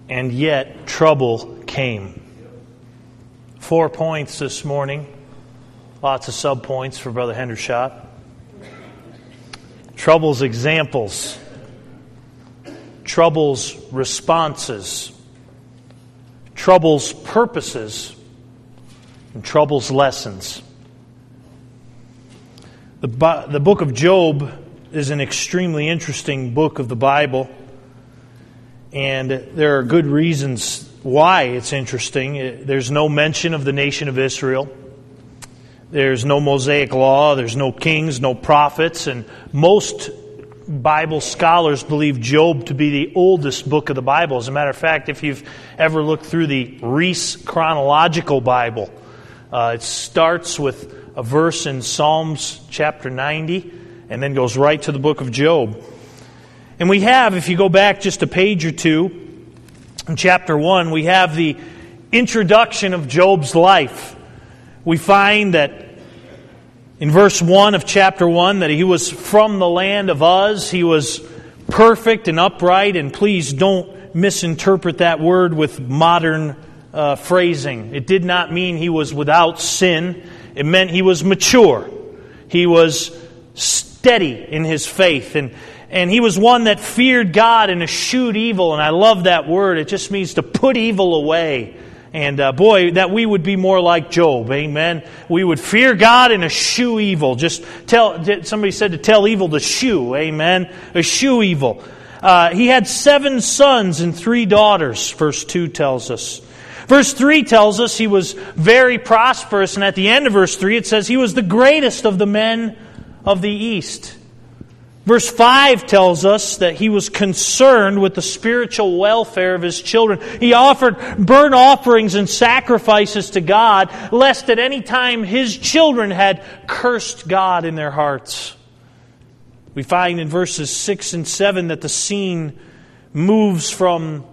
and yet trouble came. 4 points this morning. Lots of sub-points for Brother Hendershot. Trouble's examples. Trouble's responses. Trouble's purposes. And trouble's lessons. The book of Job is an extremely interesting book of the Bible. And there are good reasons why it's interesting. There's no mention of the nation of Israel. There's no Mosaic law. There's no kings, no prophets. And most Bible scholars believe Job to be the oldest book of the Bible. As a matter of fact, if you've ever looked through the Reese Chronological Bible, it starts with a verse in Psalms chapter 90 and then goes right to the book of Job. And we have, if you go back just a page or two, in chapter 1, we have the introduction of Job's life. We find that in verse 1 of chapter 1 that he was from the land of Uz. He was perfect and upright, and please don't misinterpret that word with modern phrasing. It did not mean he was without sin. It meant he was mature. He was steady in his faith, and he was one that feared God and eschewed evil. And I love that word. It just means to put evil away. And boy, that we would be more like Job. Amen. We would fear God and eschew evil. Somebody said to tell evil to shew. Amen. Eschew evil. He had 7 sons and 3 daughters, verse 2 tells us. Verse 3 tells us he was very prosperous. And at the end of verse 3 it says he was the greatest of the men of the East. Verse 5 tells us that he was concerned with the spiritual welfare of his children. He offered burnt offerings and sacrifices to God, lest at any time his children had cursed God in their hearts. We find in verses 6 and 7 that the scene moves from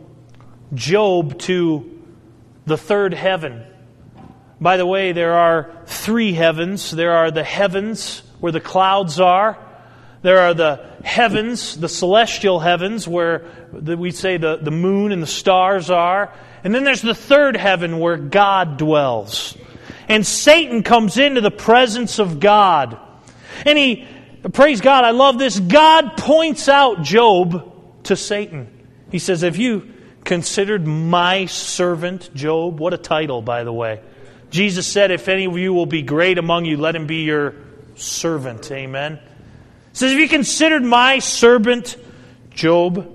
Job to the third heaven. By the way, there are 3 heavens. There are the heavens where the clouds are. There are the heavens, the celestial heavens, where we say the moon and the stars are. And then there's the third heaven where God dwells. And Satan comes into the presence of God. And he, praise God, I love this, God points out Job to Satan. He says, have you considered my servant Job? What a title, by the way. Jesus said, if any of you will be great among you, let him be your servant. Amen. He says, have you considered my servant Job?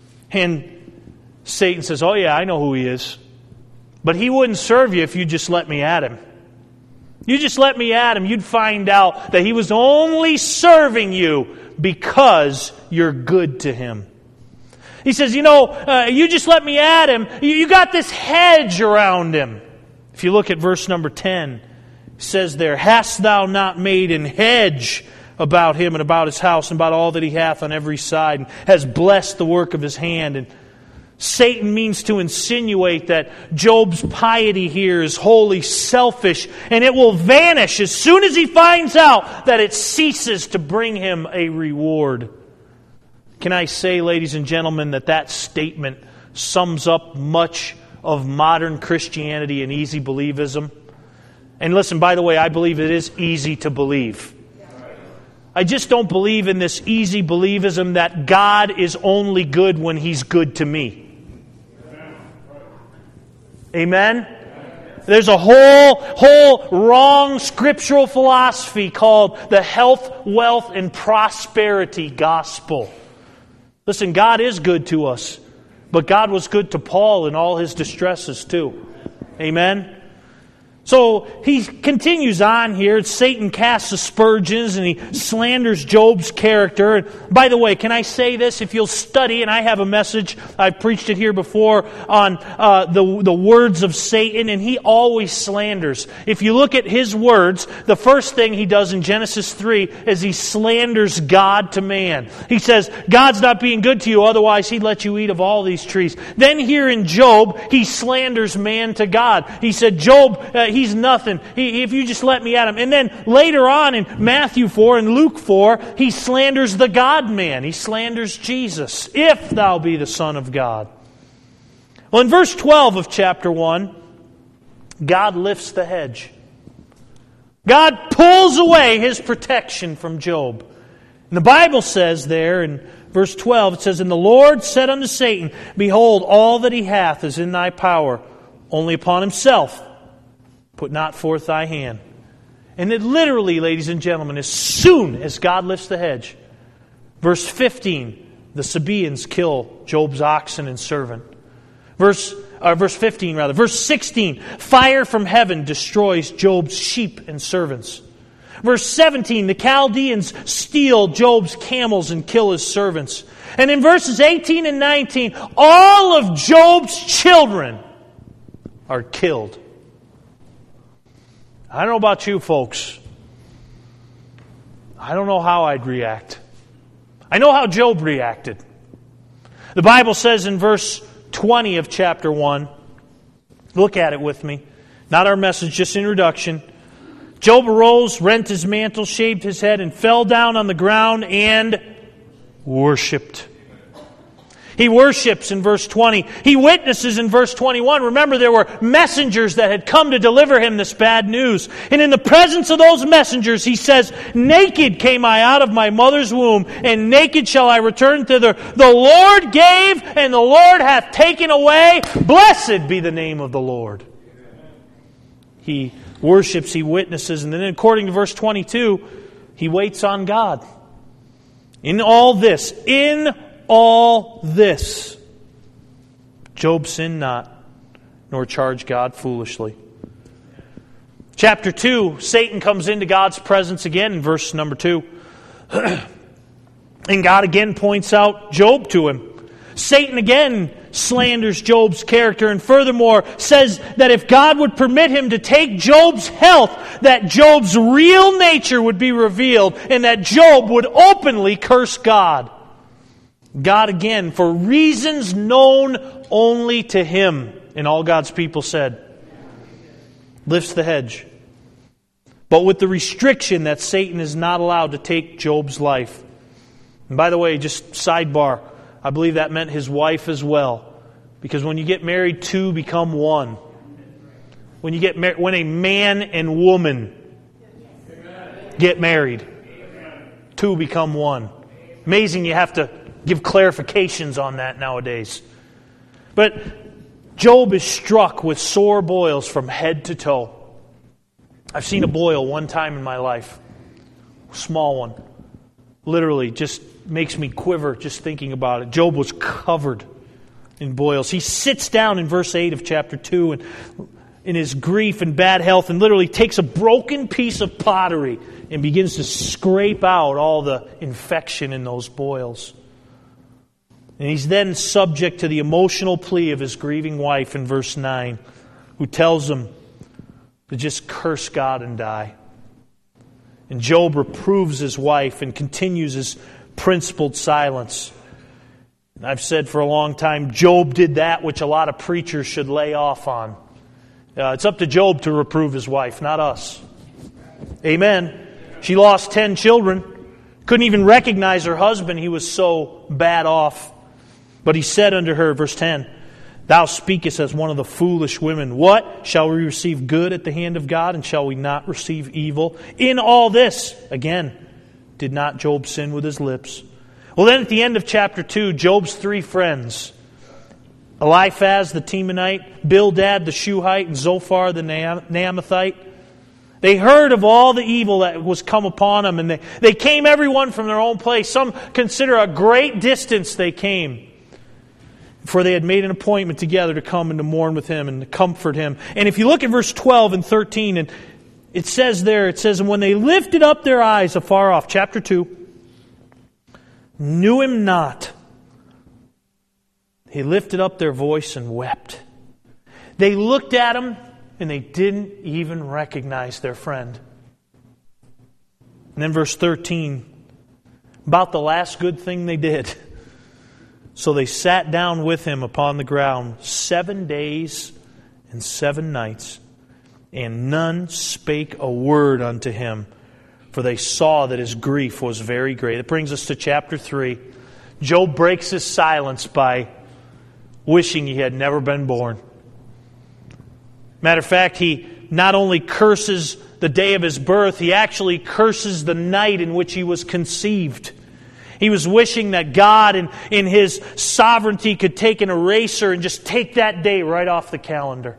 And Satan says, oh yeah, I know who he is. But he wouldn't serve you if you just let me at him. You just let me at him, you'd find out that he was only serving you because you're good to him. He says, you just let me at him. You got this hedge around him. If you look at verse number 10, it says there, hast thou not made an hedge about him and about his house and about all that he hath on every side, and has blessed the work of his hand. And Satan means to insinuate that Job's piety here is wholly selfish, and it will vanish as soon as he finds out that it ceases to bring him a reward. Can I say, ladies and gentlemen, that statement sums up much of modern Christianity and easy believism? And listen, by the way, I believe it is easy to believe. I just don't believe in this easy believism that God is only good when He's good to me. Amen? There's a whole wrong scriptural philosophy called the health, wealth, and prosperity gospel. Listen, God is good to us, but God was good to Paul in all his distresses too. Amen? So he continues on here. Satan casts aspersions and he slanders Job's character. And by the way, can I say this? If you'll study, and I have a message, I've preached it here before, on the words of Satan, and he always slanders. If you look at his words, the first thing he does in Genesis 3 is he slanders God to man. He says, God's not being good to you, otherwise He'd let you eat of all these trees. Then here in Job, he slanders man to God. He said, Job, he's nothing. If you just let me at him. And then later on in Matthew 4 and Luke 4, he slanders the God-man. He slanders Jesus. If thou be the Son of God. Well, in verse 12 of chapter 1, God lifts the hedge. God pulls away His protection from Job. And the Bible says there in verse 12, it says, "And the Lord said unto Satan, Behold, all that he hath is in thy power, only upon himself put not forth thy hand." And it literally, ladies and gentlemen, as soon as God lifts the hedge, verse 15, the Sabaeans kill Job's oxen and servant. Verse 15, Verse 16, fire from heaven destroys Job's sheep and servants. Verse 17, the Chaldeans steal Job's camels and kill his servants. And in verses 18 and 19, all of Job's children are killed. I don't know about you folks. I don't know how I'd react. I know how Job reacted. The Bible says in verse 20 of chapter 1, look at it with me. Not our message, just introduction. Job arose, rent his mantle, shaved his head, and fell down on the ground and worshipped. He worships in verse 20. He witnesses in verse 21. Remember, there were messengers that had come to deliver him this bad news. And in the presence of those messengers, he says, "Naked came I out of my mother's womb, and naked shall I return thither. The Lord gave, and the Lord hath taken away. Blessed be the name of the Lord." He worships, he witnesses, and then according to verse 22, he waits on God. In all this, Job sinned not, nor charged God foolishly. Chapter 2, Satan comes into God's presence again in verse number 2. And God again points out Job to him. Satan again slanders Job's character and furthermore says that if God would permit him to take Job's health, that Job's real nature would be revealed and that Job would openly curse God. God again, for reasons known only to Him, and all God's people said, lifts the hedge. But with the restriction that Satan is not allowed to take Job's life. And by the way, just sidebar, I believe that meant his wife as well. Because when you get married, two become one. When a man and woman get married, two become one. Amazing you have to give clarifications on that nowadays. But Job is struck with sore boils from head to toe. I've seen a boil one time in my life. Small one. Literally just makes me quiver just thinking about it. Job was covered in boils. He sits down in verse 8 of chapter 2 and in his grief and bad health and literally takes a broken piece of pottery and begins to scrape out all the infection in those boils. And he's then subject to the emotional plea of his grieving wife in verse 9, who tells him to just curse God and die. And Job reproves his wife and continues his principled silence. And I've said for a long time, Job did that which a lot of preachers should lay off on. It's up to Job to reprove his wife, not us. Amen. She lost 10 children. Couldn't even recognize her husband. He was so bad off. But he said unto her, verse 10, "Thou speakest as one of the foolish women. What? Shall we receive good at the hand of God, and shall we not receive evil? In all this," again, did not Job sin with his lips? Well, then at the end of chapter 2, Job's three friends, Eliphaz the Temanite, Bildad the Shuhite, and Zophar the Naamathite, they heard of all the evil that was come upon them, and they came everyone from their own place. Some consider a great distance they came. For they had made an appointment together to come and to mourn with him and to comfort him. And if you look at verse 12 and 13, and it says, "And when they lifted up their eyes afar off," chapter 2, "knew him not. They lifted up their voice and wept." They looked at him and they didn't even recognize their friend. And then verse 13, about the last good thing they did. "So they sat down with him upon the ground 7 days and 7 nights, and none spake a word unto him, for they saw that his grief was very great." It brings us to chapter 3. Job breaks his silence by wishing he had never been born. Matter of fact, he not only curses the day of his birth, he actually curses the night in which he was conceived. He was wishing that God, in His sovereignty, could take an eraser and just take that day right off the calendar.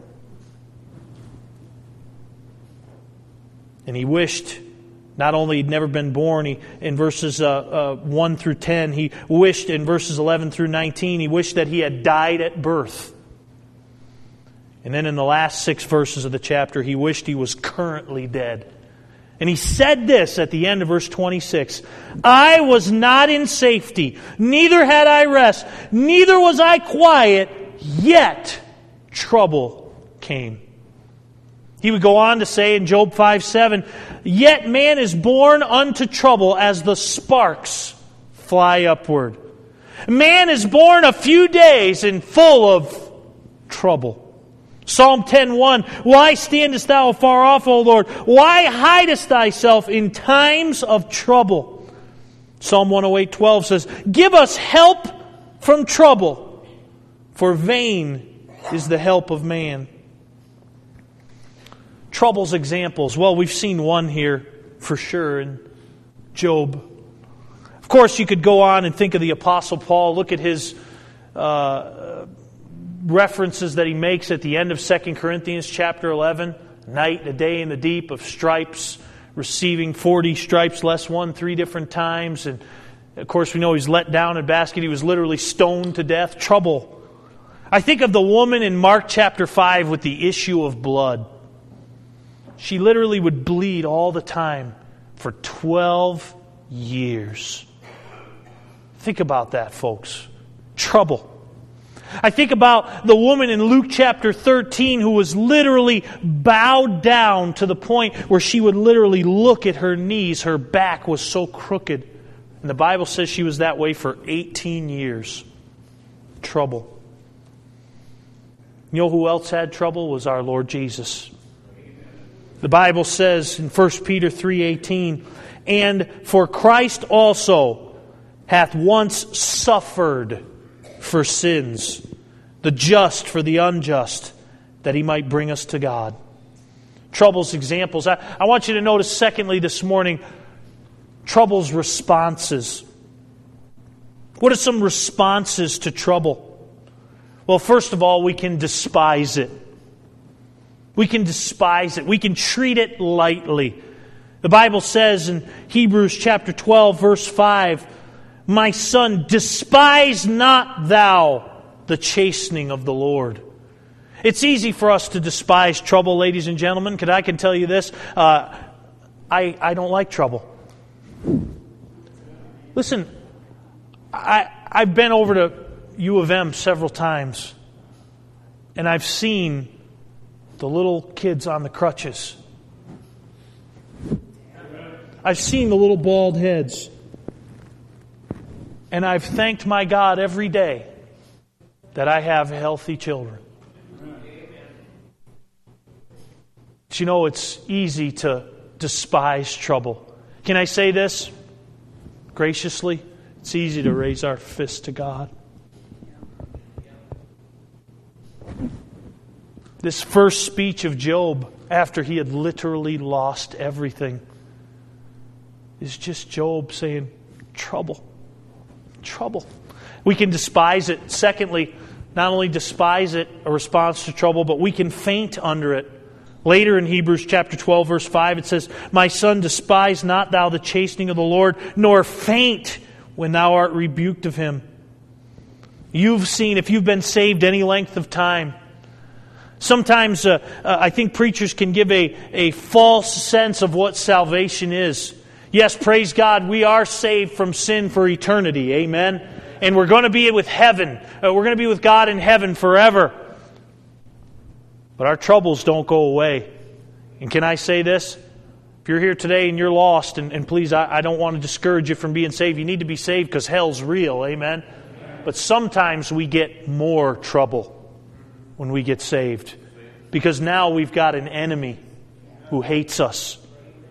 And he wished not only he'd never been born, in verses 1 through 10, he wished in verses 11 through 19, he wished that he had died at birth. And then in the last 6 verses of the chapter, he wished he was currently dead. And he said this at the end of verse 26, I was not in safety, neither had I rest, neither was I quiet, yet trouble came. He would go on to say in Job 5:7, yet man is born unto trouble as the sparks fly upward. Man is born a few days and full of trouble. Psalm 10:1, why standest thou afar off, O Lord? Why hidest thyself in times of trouble? Psalm 108:12 says, give us help from trouble, for vain is the help of man. Trouble's examples. Well, we've seen one here for sure in Job. Of course, you could go on and think of the Apostle Paul. Look at his references that he makes at the end of 2 Corinthians chapter 11. Night and a day in the deep of stripes, receiving 40 stripes less one 3 different times. And of course, we know he's let down in a basket. He was literally stoned to death. Trouble. I think of the woman in Mark chapter 5 with the issue of blood. She literally would bleed all the time for 12 years. Think about that, folks. Trouble. I think about the woman in Luke chapter 13 who was literally bowed down to the point where she would literally look at her knees. Her back was so crooked. And the Bible says she was that way for 18 years. Trouble. You know who else had trouble? It was our Lord Jesus. The Bible says in 1 Peter 3:18, and for Christ also hath once suffered for sins, the just for the unjust, that He might bring us to God. Trouble's examples. I want you to notice, secondly, this morning, trouble's responses. What are some responses to trouble? Well, first of all, we can despise it. We can despise it. We can treat it lightly. The Bible says in Hebrews chapter 12, verse 5, my son, despise not thou the chastening of the Lord. It's easy for us to despise trouble, ladies and gentlemen. I can tell you this. I don't like trouble. Listen, I've been over to U of M several times, and I've seen the little kids on the crutches. I've seen the little bald heads. And I've thanked my God every day that I have healthy children. But you know, it's easy to despise trouble. Can I say this graciously? It's easy to raise our fist to God. This first speech of Job, after he had literally lost everything, is just Job saying, trouble. Trouble. We can despise it. Secondly, not only despise it, a response to trouble, but we can faint under it. Later in Hebrews chapter 12, verse 5, it says, my son, despise not thou the chastening of the Lord, nor faint when thou art rebuked of Him. You've seen, if you've been saved any length of time, sometimes I think preachers can give a false sense of what salvation is. Yes, praise God, we are saved from sin for eternity. Amen. And we're going to be with heaven. We're going to be with God in heaven forever. But our troubles don't go away. And can I say this? If you're here today and you're lost, and please, I don't want to discourage you from being saved. You need to be saved because hell's real. Amen. But sometimes we get more trouble when we get saved. Because now we've got an enemy who hates us.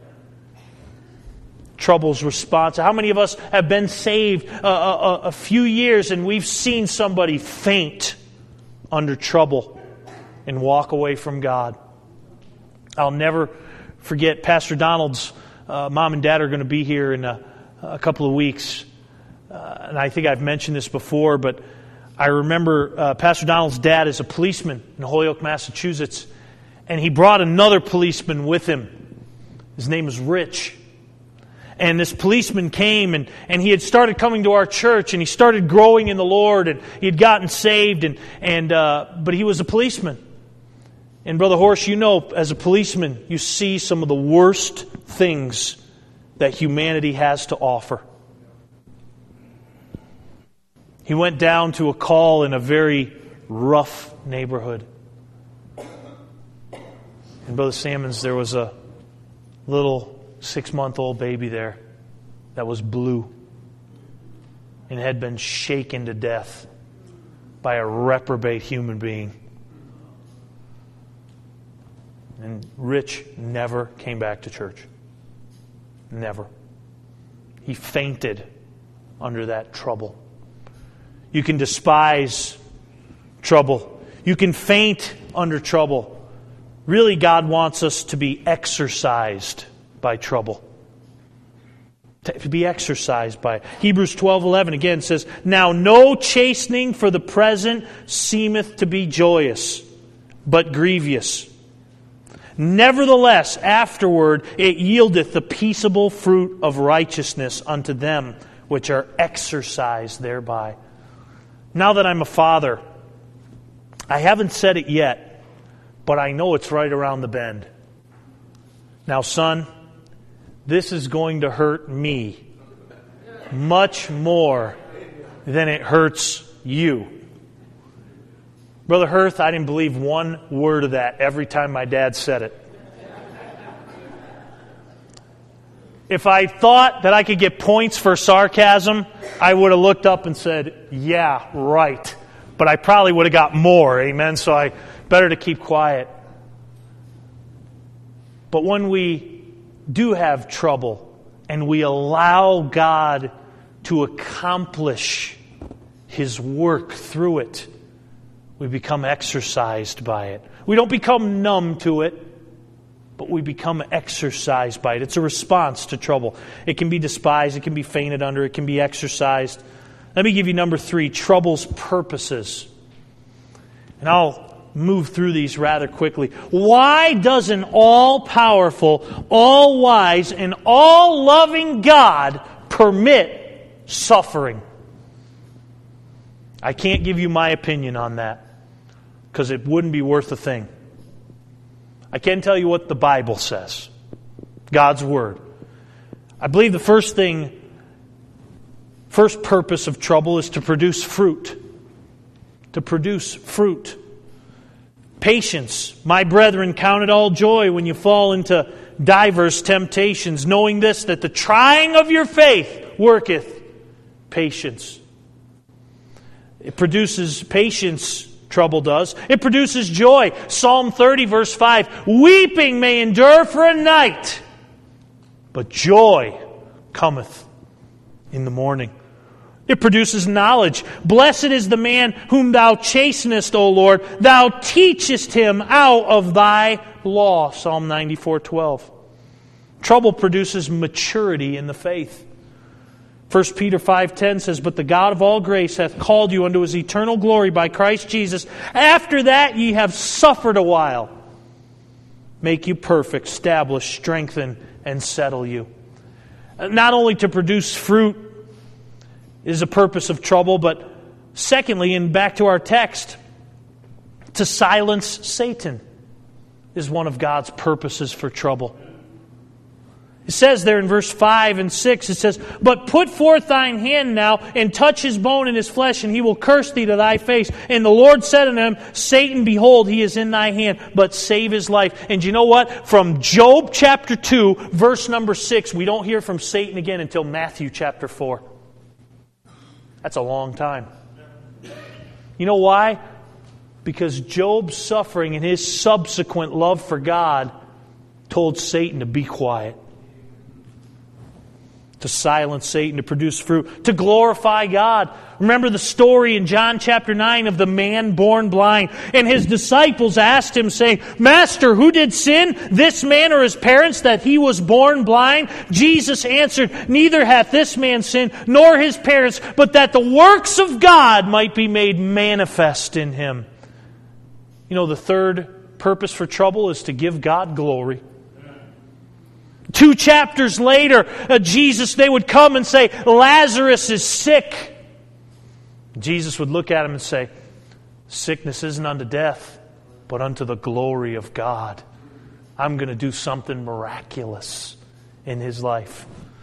Trouble's response. How many of us have been saved a few years and we've seen somebody faint under trouble and walk away from God. I'll never forget Pastor Donald's mom and dad are going to be here in a couple of weeks. And I think I've mentioned this before, but I remember Pastor Donald's dad is a policeman in Holyoke, Massachusetts, and he brought another policeman with him. His name is Rich. And this policeman came, and he had started coming to our church, and he started growing in the Lord, and he had gotten saved, but he was a policeman. And Brother Horst, you know, as a policeman, you see some of the worst things that humanity has to offer. He went down to a call in a very rough neighborhood. And Brother Sammons, there was a little 6-month-old baby there that was blue and had been shaken to death by a reprobate human being. And Rich never came back to church. Never. He fainted under that trouble. You can despise trouble. You can faint under trouble. Really, God wants us to be exercised by trouble. To be exercised by it. Hebrews 12:11 again says, "Now no chastening for the present seemeth to be joyous, but grievous. Nevertheless, afterward it yieldeth the peaceable fruit of righteousness unto them which are exercised thereby." Now that I'm a father, I haven't said it yet, but I know it's right around the bend. Now, son, this is going to hurt me much more than it hurts you. Brother Hurth, I didn't believe one word of that every time my dad said it. If I thought that I could get points for sarcasm, I would have looked up and said, yeah, right. But I probably would have got more, amen? So I better to keep quiet. But when we do have trouble and we allow God to accomplish His work through it, we become exercised by it. We don't become numb to it, but we become exercised by it. It's a response to trouble. It can be despised, it can be fainted under, it can be exercised. Let me give you number 3, trouble's purposes. And I'll move through these rather quickly. Why does an all-powerful, all-wise, and all-loving God permit suffering? I can't give you my opinion on that, because it wouldn't be worth a thing. I can tell you what the Bible says. God's Word. I believe the first purpose of trouble is to produce fruit. To produce fruit. Patience. My brethren, count it all joy when you fall into diverse temptations, knowing this, that the trying of your faith worketh patience. It produces patience. Trouble does. It produces joy. Psalm 30 verse 5. Weeping may endure for a night, but joy cometh in the morning. It produces knowledge. Blessed is the man whom thou chastenest, O Lord. Thou teachest him out of thy law. Psalm 94:12. Trouble produces maturity in the faith. 1 Peter 5:10 says, "But the God of all grace hath called you unto His eternal glory by Christ Jesus. After that ye have suffered a while. Make you perfect, establish, strengthen, and settle you." Not only to produce fruit is a purpose of trouble, but secondly, and back to our text, to silence Satan is one of God's purposes for trouble. It says there in verse 5 and 6, it says, "But put forth thine hand now, and touch his bone and his flesh, and he will curse thee to thy face. And the Lord said unto him, Satan, behold, he is in thy hand, but save his life." And you know what? From Job chapter 2, verse number 6, we don't hear from Satan again until Matthew chapter 4. That's a long time. You know why? Because Job's suffering and his subsequent love for God told Satan to be quiet. to silence Satan, to produce fruit, to glorify God. Remember the story in John chapter 9 of the man born blind. And his disciples asked him, saying, Master, who did sin, this man or his parents, that he was born blind? Jesus answered, Neither hath this man sinned, nor his parents, but that the works of God might be made manifest in him. You know, the third purpose for trouble is to give God glory. 2 chapters later, they would come and say, Lazarus is sick. Jesus would look at him and say, sickness isn't unto death, but unto the glory of God. I'm going to do something miraculous in his life.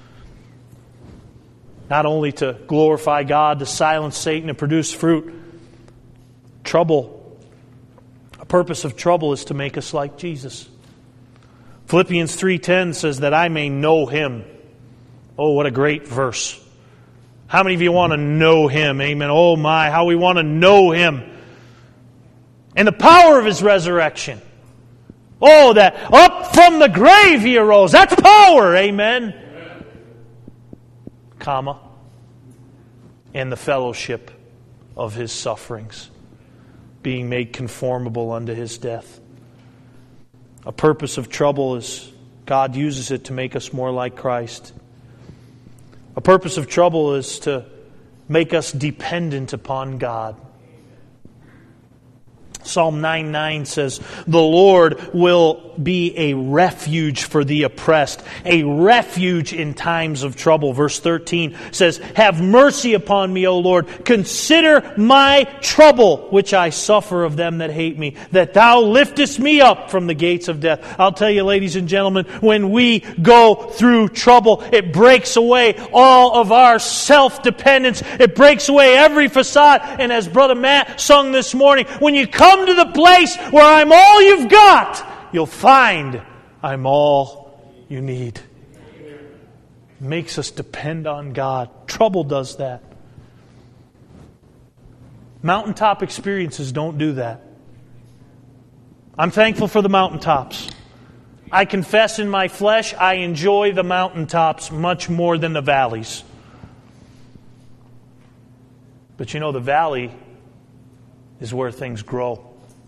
Not only to glorify God, to silence Satan, and produce fruit. Trouble, a purpose of trouble is to make us like Jesus. Philippians 3:10 says that I may know Him. Oh, what a great verse. How many of you want to know Him? Amen. Oh my, how we want to know Him. And the power of His resurrection. Oh, that up from the grave He arose. That's power. Amen. Comma. And the fellowship of His sufferings. Being made conformable unto His death. A purpose of trouble is God uses it to make us more like Christ. A purpose of trouble is to make us dependent upon God. Psalm 9:9 says, The Lord will be a refuge for the oppressed, a refuge in times of trouble. Verse 13 says, Have mercy upon me, O Lord. Consider my trouble, which I suffer of them that hate me, that Thou liftest me up from the gates of death. I'll tell you, ladies and gentlemen, when we go through trouble, it breaks away all of our self-dependence. It breaks away every facade. And as Brother Matt sung this morning, when you come to the place where I'm all you've got, you'll find I'm all you need. It makes us depend on God. Trouble does that. Mountaintop experiences don't do that. I'm thankful for the mountaintops. I confess in my flesh, I enjoy the mountaintops much more than the valleys. But you know, the valley is where things grow.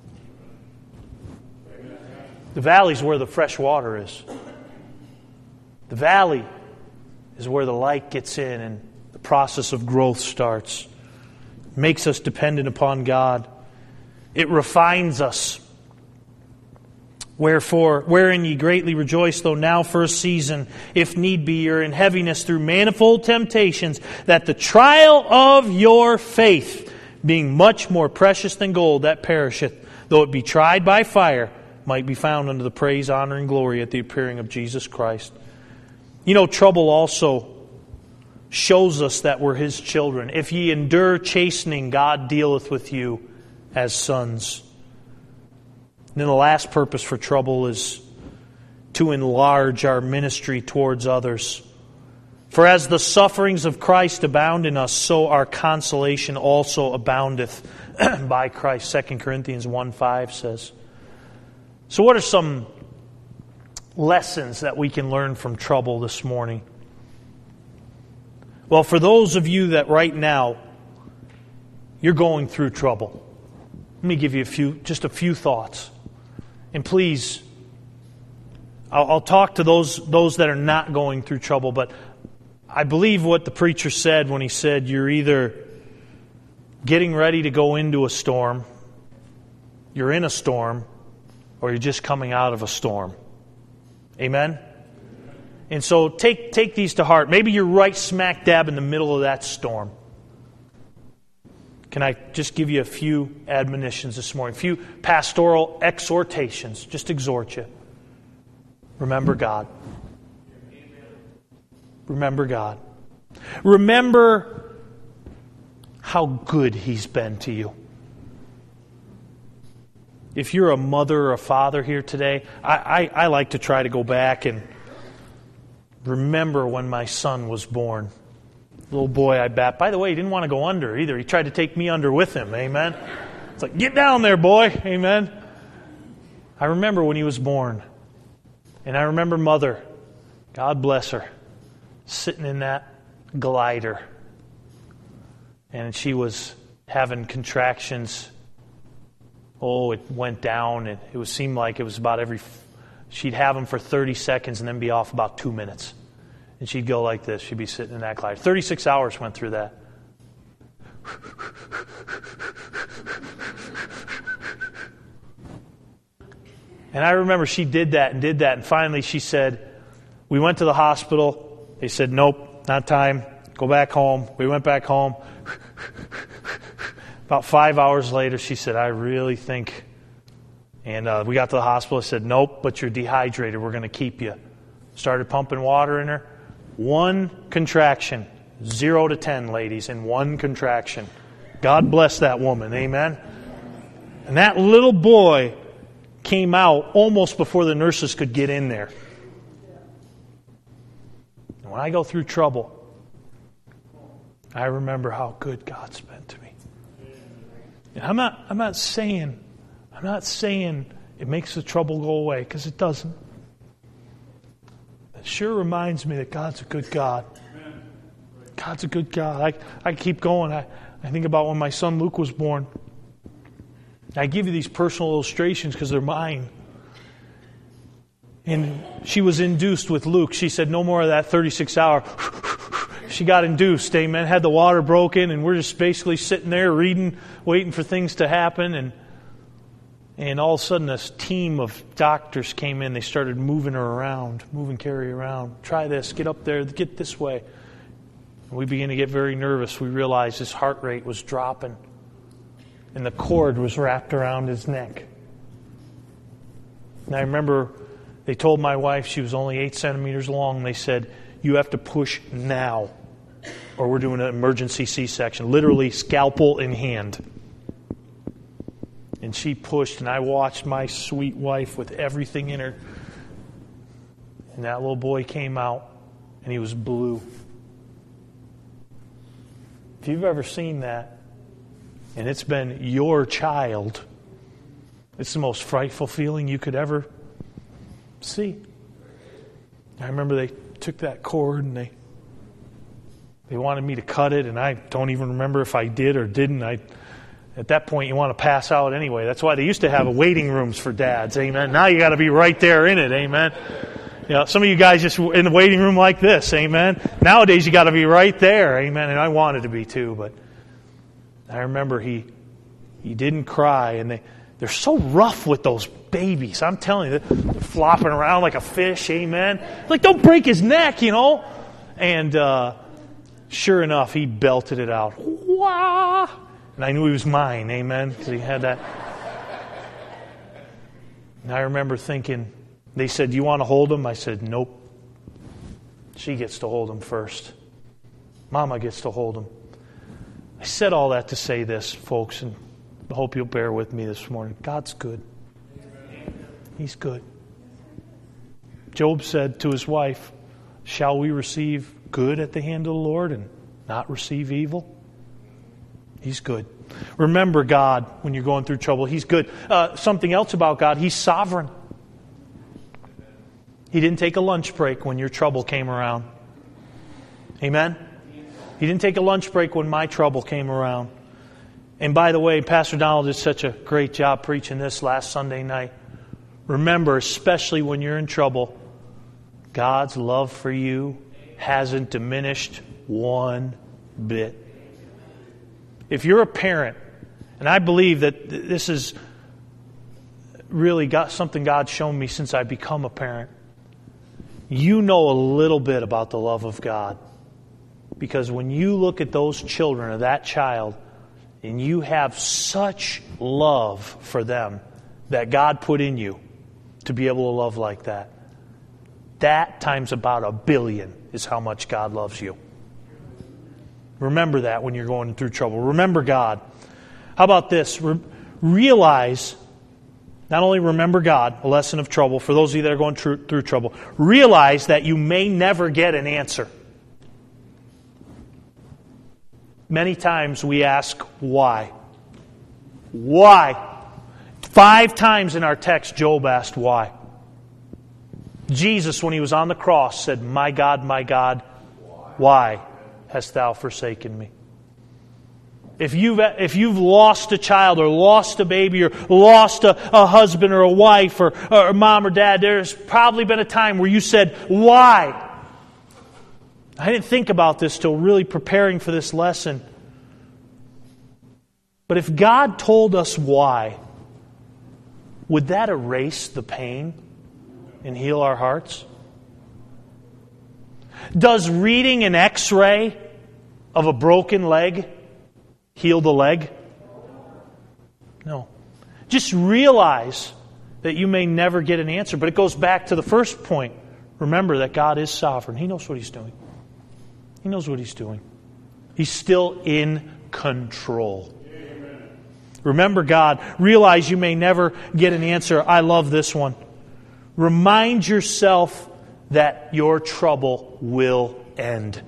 The valley is where the fresh water is. The valley is where the light gets in and the process of growth starts. It makes us dependent upon God. It refines us. Wherefore, wherein ye greatly rejoice, though now for a season, if need be, you're in heaviness through manifold temptations, that the trial of your faith, being much more precious than gold that perisheth, though it be tried by fire, might be found unto the praise, honor, and glory at the appearing of Jesus Christ. You know, trouble also shows us that we're His children. If ye endure chastening, God dealeth with you as sons. And then the last purpose for trouble is to enlarge our ministry towards others. For as the sufferings of Christ abound in us, so our consolation also aboundeth by Christ. 2 Corinthians 1:5 says. So what are some lessons that we can learn from trouble this morning? Well, for those of you that right now, you're going through trouble, let me give you just a few thoughts. And please, I'll talk to those that are not going through trouble, but I believe what the preacher said when he said you're either getting ready to go into a storm, you're in a storm, or you're just coming out of a storm. Amen? And so take these to heart. Maybe you're right smack dab in the middle of that storm. Can I just give you a few admonitions this morning? A few pastoral exhortations. Just exhort you. Remember God. Remember God. Remember how good He's been to you. If you're a mother or a father here today, I like to try to go back and remember when my son was born. Little boy I bat. By the way, he didn't want to go under either. He tried to take me under with him. Amen. It's like, get down there, boy. Amen. I remember when he was born. And I remember Mother. God bless her. sitting in that glider. And she was having contractions. Oh, it went down. It seemed like it was about she'd have them for 30 seconds and then be off about 2 minutes. And she'd go like this. She'd be sitting in that glider. 36 hours went through that. And I remember she did that. And finally she said, we went to the hospital. They said, nope, not time. Go back home. We went back home. About 5 hours later, she said, I really think. And we got to the hospital. I said, nope, but you're dehydrated. We're going to keep you. Started pumping water in her. 1 contraction. 0 to 10, ladies, in 1 contraction. God bless that woman. Amen. And that little boy came out almost before the nurses could get in there. And when I go through trouble, I remember how good God's been to me. And I'm not saying it makes the trouble go away, because it doesn't. It sure reminds me that God's a good God. God's a good God. I keep going. I think about when my son Luke was born. I give you these personal illustrations because they're mine. And she was induced with Luke. She said, no more of that 36 hour. She got induced, amen. Had the water broken, and we're just basically sitting there reading, waiting for things to happen. And all of a sudden, this team of doctors came in. They started moving her around, moving Carrie around. Try this, get up there, get this way. And we began to get very nervous. We realized his heart rate was dropping, and the cord was wrapped around his neck. And I remember they told my wife, she was only 8 centimeters long, and they said, you have to push now, or we're doing an emergency C-section, literally scalpel in hand. And she pushed, and I watched my sweet wife with everything in her. And that little boy came out, and he was blue. If you've ever seen that, and it's been your child, it's the most frightful feeling you could ever see. I remember they took that cord and they wanted me to cut it, and I don't even remember if I did or didn't. At that point, you want to pass out anyway. That's why they used to have waiting rooms for dads, amen. Now you got to be right there in it, amen. You know, some of you guys just in the waiting room like this, amen. Nowadays you got to be right there, amen. And I wanted to be too, but I remember he didn't cry, and they're so rough with those babies. I'm telling you, they're flopping around like a fish, amen. Like, don't break his neck, you know. And sure enough, he belted it out. Wah! And I knew he was mine, amen, because he had that. And I remember thinking, they said, do you want to hold him? I said, nope. She gets to hold him first. Mama gets to hold him. I said all that to say this, folks, and I hope you'll bear with me this morning. God's good. He's good. Job said to his wife, shall we receive good at the hand of the Lord and not receive evil? He's good. Remember God when you're going through trouble. He's good. Something else about God, He's sovereign. He didn't take a lunch break when your trouble came around. Amen? He didn't take a lunch break when my trouble came around. And by the way, Pastor Donald did such a great job preaching this last Sunday night. Remember, especially when you're in trouble, God's love for you hasn't diminished one bit. If you're a parent, and I believe that this is really something God's shown me since I've become a parent, you know a little bit about the love of God. Because when you look at those children or that child, and you have such love for them that God put in you to be able to love like that, that times about 1 billion is how much God loves you. Remember that when you're going through trouble. Remember God. How about this? Realize, not only remember God, a lesson of trouble, for those of you that are going through trouble, realize that you may never get an answer. Many times we ask, why? Why? 5 times in our text, Job asked why. Jesus, when he was on the cross, said, my God, why hast thou forsaken me? If you've lost a child or lost a baby or lost a husband or a wife or mom or dad, there's probably been a time where you said, why? I didn't think about this till really preparing for this lesson. But if God told us why, would that erase the pain and heal our hearts? Does reading an X-ray of a broken leg heal the leg? No. Just realize that you may never get an answer. But it goes back to the first point. Remember that God is sovereign. He knows what He's doing. He knows what He's doing. He's still in control. Amen. Remember God. Realize you may never get an answer. I love this one. Remind yourself that your trouble will end.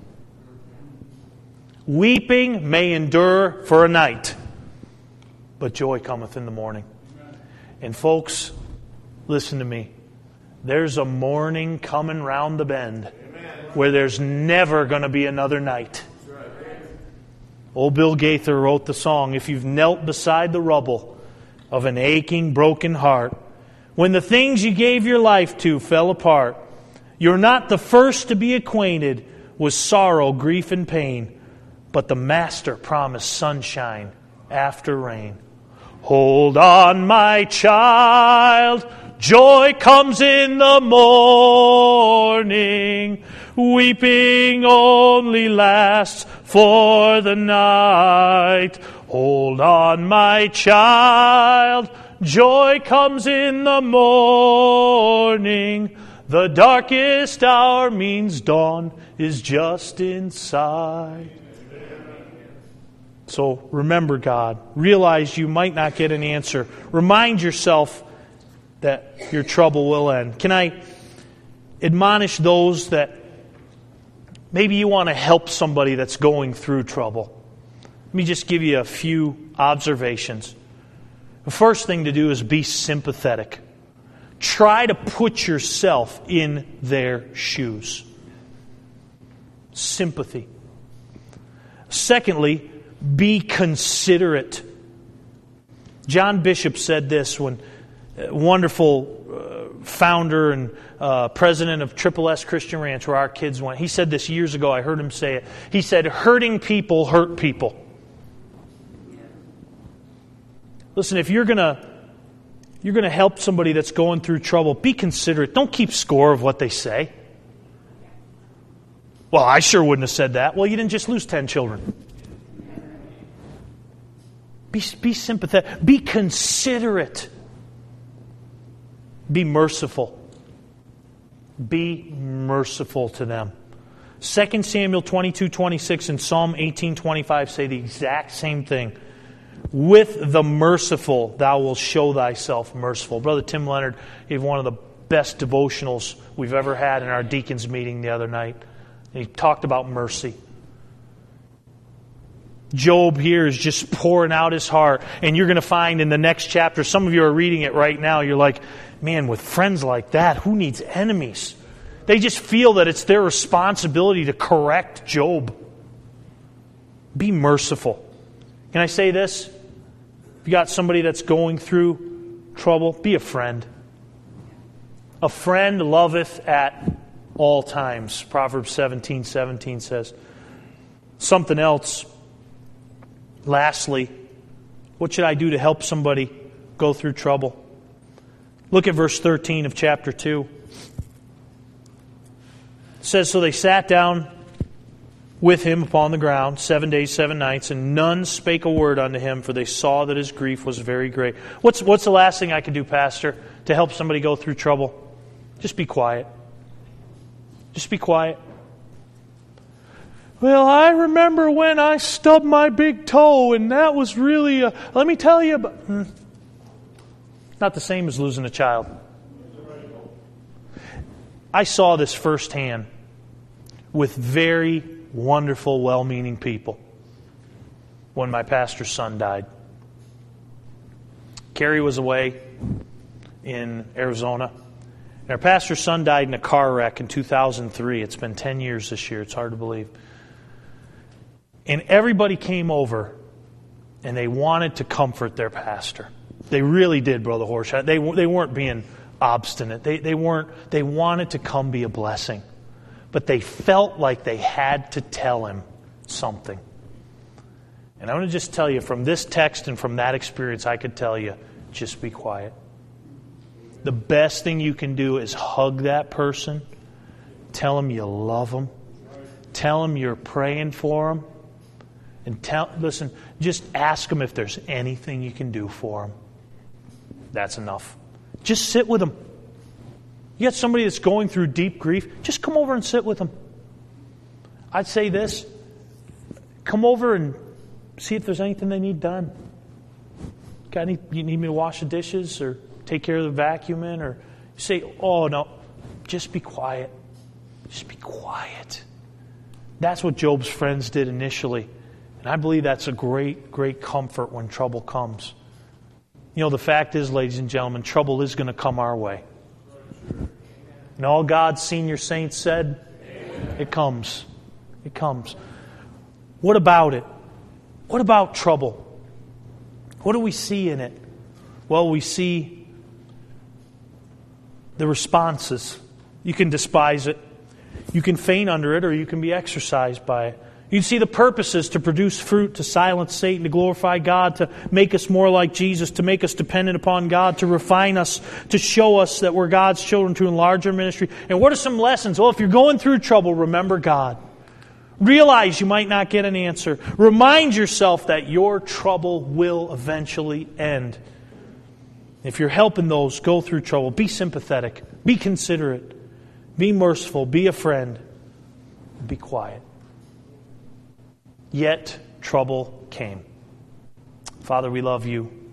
Weeping may endure for a night, but joy cometh in the morning. And folks, listen to me. There's a morning coming round the bend where there's never going to be another night. Old Bill Gaither wrote the song, if you've knelt beside the rubble of an aching, broken heart, when the things you gave your life to fell apart, you're not the first to be acquainted with sorrow, grief, and pain. But the Master promised sunshine after rain. Hold on, my child, joy comes in the morning. Weeping only lasts for the night. Hold on, my child, joy comes in the morning. The darkest hour means dawn is just in sight. So remember God. Realize you might not get an answer. Remind yourself that your trouble will end. Can I admonish those that maybe you want to help somebody that's going through trouble? Let me just give you a few observations. The first thing to do is be sympathetic. Try to put yourself in their shoes. Sympathy. Secondly, be considerate. John Bishop said this when wonderful founder and president of Triple S Christian Ranch, where our kids went. He said this years ago. I heard him say it. He said, hurting people hurt people. Listen, if you're going to help somebody that's going through trouble, be considerate. Don't keep score of what they say. Well, I sure wouldn't have said that. Well, you didn't just lose 10 children. Be sympathetic. Be considerate. Be merciful. Be merciful to them. 2 Samuel 22:26 and Psalm 18:25 say the exact same thing. With the merciful, thou wilt show thyself merciful. Brother Tim Leonard gave one of the best devotionals we've ever had in our deacons meeting the other night. He talked about mercy. Job here is just pouring out his heart. And you're going to find in the next chapter, some of you are reading it right now, you're like, man, with friends like that, who needs enemies? They just feel that it's their responsibility to correct Job. Be merciful. Can I say this? If you got somebody that's going through trouble, be a friend. A friend loveth at all times. Proverbs 17:17 says. Something else. Lastly, what should I do to help somebody go through trouble? Look at verse 13 of chapter 2. It says, so they sat down with him upon the ground 7 days, 7 nights, and none spake a word unto him, for they saw that his grief was very great. What's the last thing I could do, Pastor, to help somebody go through trouble? Just be quiet. Just be quiet. Well, I remember when I stubbed my big toe, and that was really let me tell you about... Not the same as losing a child. I saw this firsthand with very wonderful, well-meaning people when my pastor's son died. Carrie was away in Arizona, And our pastor's son died in a car wreck in 2003. It's been 10 years this year. It's hard to believe. And everybody came over, and they wanted to comfort their pastor. They really did, Brother Horschel. They weren't being obstinate. They wanted to come be a blessing. But they felt like they had to tell him something. And I want to just tell you, from this text and from that experience, I could tell you, just be quiet. The best thing you can do is hug that person. Tell them you love them. Tell them you're praying for them. And listen, just ask them if there's anything you can do for them. That's enough. Just sit with them. You got somebody that's going through deep grief, just come over and sit with them. I'd say this, come over and see if there's anything they need done. You need me to wash the dishes or take care of the vacuuming? Or you say, oh no, just be quiet. Just be quiet. That's what Job's friends did initially. And I believe that's a great, great comfort when trouble comes. You know, the fact is, ladies and gentlemen, trouble is going to come our way. And all God's senior saints said, amen. It comes. It comes. What about it? What about trouble? What do we see in it? Well, we see the responses. You can despise it. You can faint under it, or you can be exercised by it. You can see the purposes: to produce fruit, to silence Satan, to glorify God, to make us more like Jesus, to make us dependent upon God, to refine us, to show us that we're God's children, to enlarge our ministry. And what are some lessons? Well, if you're going through trouble, remember God. Realize you might not get an answer. Remind yourself that your trouble will eventually end. If you're helping those go through trouble, be sympathetic, be considerate, be merciful, be a friend, be quiet. Yet trouble came. Father, we love you.